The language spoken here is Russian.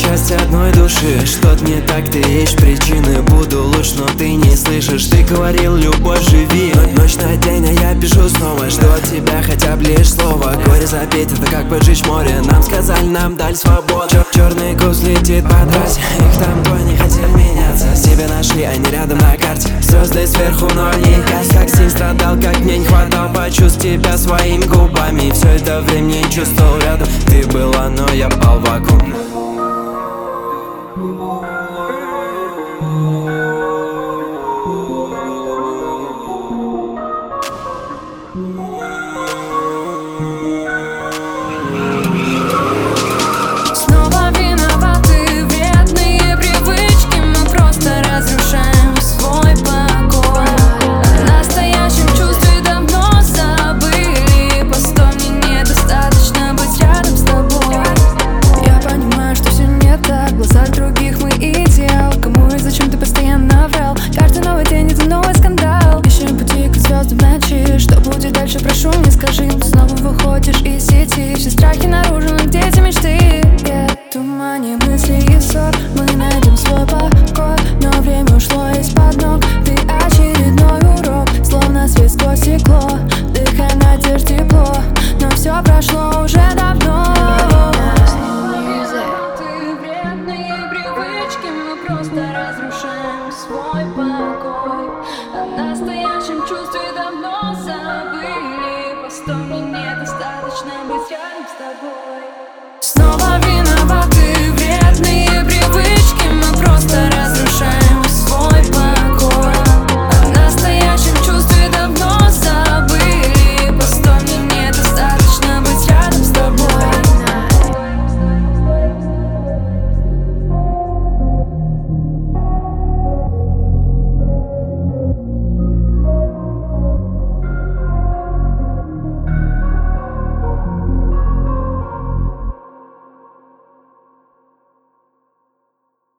счастье одной души. Что-то не так, ты ищешь причины. Буду лучше, но ты не слышишь. Ты говорил, любовь живи. Ночь на день, а я пишу снова. Жду от тебя хотя бы лишь слово. Горе запеть, это как поджечь море. Нам сказали, нам дали свободу. Черный кус летит по трассе. Их там двое не хотели меняться. Себя нашли, они рядом на карте. Звезды сверху, но не кась. Как сильно страдал, как мне не хватало почувствовать тебя своими губами. Все это время не чувствовал рядом. Ты была, но я пал в вакуум. Снова виноваты вредные привычки. Мы просто разрушаем свой покой. О настоящем чувстве давно забыли. Постой, мне недостаточно быть рядом с тобой. Я понимаю, что все не так. В глазах других мы идеал. Кому и зачем ты постоянно врал? Каждый новый день это новый скандал. Ищем пути к звездам в ночи. Что будет дальше, прошу, не скажи. Ты снова выходишь из сети. Все страхи наружу, но где эти мечты? В тумане мыслей и ссор мы найдем свой покой. Но время ушло из-под ног. Ты очередной урок, словно свет сквозь стекло. Дыхай, надежд, тепло. Но все прошло уже давно. Ты вредные привычки. Мы просто разрушаем свой покой. О настоящем чувстве давно забыли. Постой, мне недостаточно быть рядом с тобой.